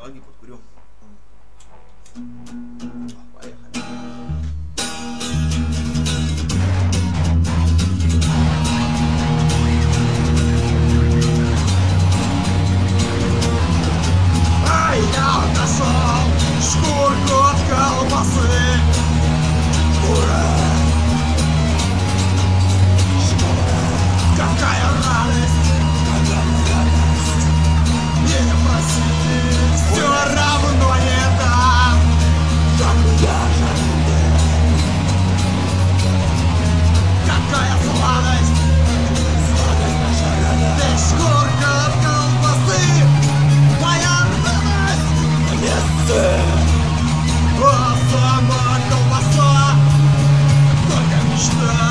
ноги подкурю. Поехали. А я нашел шкурку от колбасы. Ура! Какая радость! Не просить, все равно не дам. Какая сладость! Ты шкурка от колбасы. Моя радость! А сама колбаса только мечта.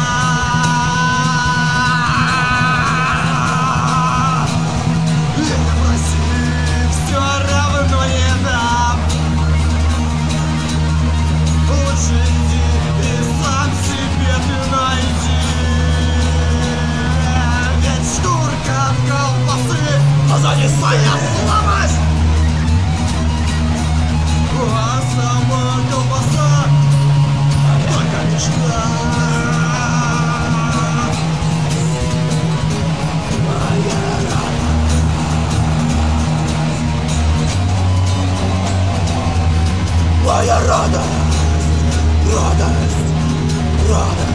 Моя слабость! А сама колбаса только мечта. Моя радость, радость, радость.